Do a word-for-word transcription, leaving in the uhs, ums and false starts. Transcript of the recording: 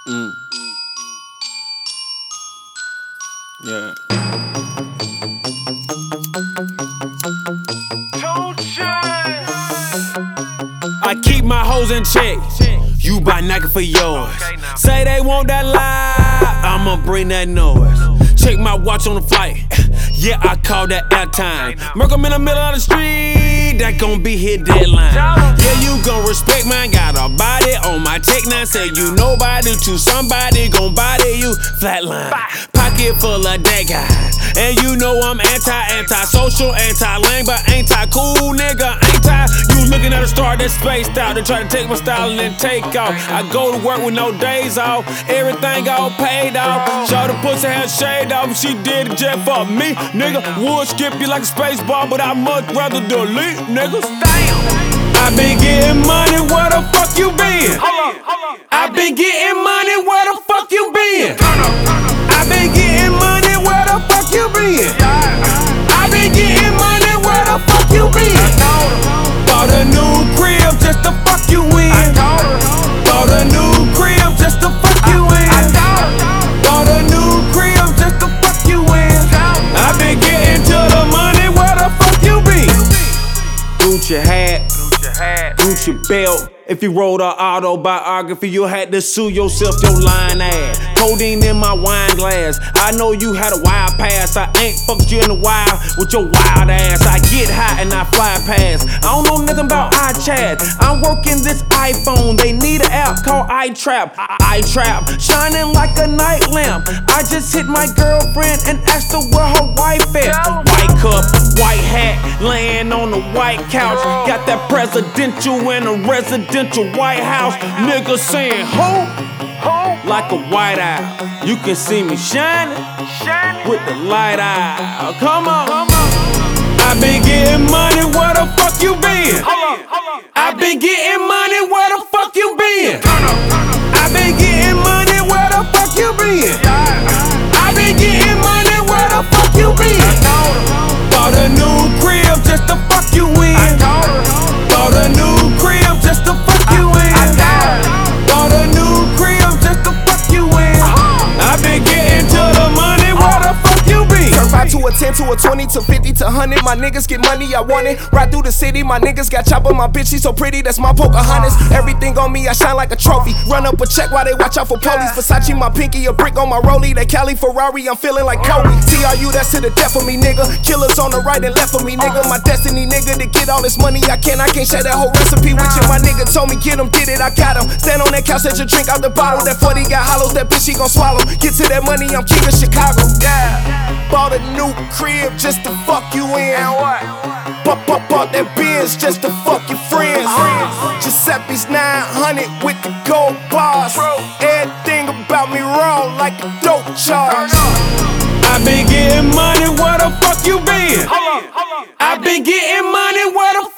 Mm. Yeah. I keep my hoes in check. You buy Nike for yours. Say they want that live, I'ma bring that noise. Check my watch on the flight. Yeah, I call that airtime. Murk 'em in the middle of the street, that gon' be his deadline. Yeah, you gon' respect mine. Got a body on my tech nine. Say you nobody to somebody gon' body you flatline. Pocket full of that guy. And you know I'm anti-anti-social, anti-lame, but anti-cool, nigga, ain't I? You looking at a star that's spaced out. They try to take my style and then take off. I go to work with no days off. Everything all paid off. Shawty pussy had shade off. She did it just for me, nigga. Would skip you like a space ball, but I much rather delete, niggas. Damn. I been getting money, where the fuck you been? I been getting money, where the fuck you been? I been getting money, where the fuck you been? I been getting money, where the fuck you been? Bought a new crib just to fuck you in. Bought a new crib just to fuck you in. Bought a new crib just to fuck you in. I been getting to the money, where the fuck you been? Gucci hat, Gucci belt. If you wrote an autobiography, you had to sue yourself, your lying ass. Codeine in my wine glass. I know you had a wild past. I ain't fucked you in the wild with your wild ass. I get high and I fly past. I don't know nothing about iChat. I'm working this iPhone. They need an app called iTrap. iTrap, shining like a night lamp. I just hit my girlfriend and asked her where her wife at. White cup, white hat, laying on the white couch. Got that presidential and a residential White House. Nigga saying ho, ho, like a white owl. You can see me shining with the light eye. Come on, come on. I been getting money, where the fuck you been? I been getting money, where the fuck you been? I been getting money, where the fuck you been? I been getting money, where the fuck you been? Bought a new crib just to fuck you in. Bought a new crib just to fuck you in. Bought a new crib just to fuck you in. I been getting to the money, where the fuck you been? Turn five to a ten to a twenty to fifty to one hundred. My niggas get money, I want it. Ride through the city, my niggas got chopper. My bitch, she so pretty, that's my Pocahontas. Everything on me, I shine like a trophy. Run up a check while they watch out for police. Versace, my pinky, a brick on my rollie. That Cali Ferrari, I'm feeling like Kobe. T R U, that's to the death of me, nigga. Killers on the right and left of me, nigga. My destiny, nigga, to get all this money I can. I can't share that whole recipe with you. My nigga told me, get him, get it, I got him. Stand on that couch, let you drink out the bottle. That forty got hollows, that bitch, she gon' swallow. Get to that money, I'm keeping Chicago. Yeah. Bought a new crib just to fuck you in. And what? Bought, bought, bought that Benz just to fuck your friends. Uh-huh. Giuseppe's nine hundred with the gold bars. Everything about me wrong like a dope charge. I been getting money, where the fuck you been? I been getting money, where the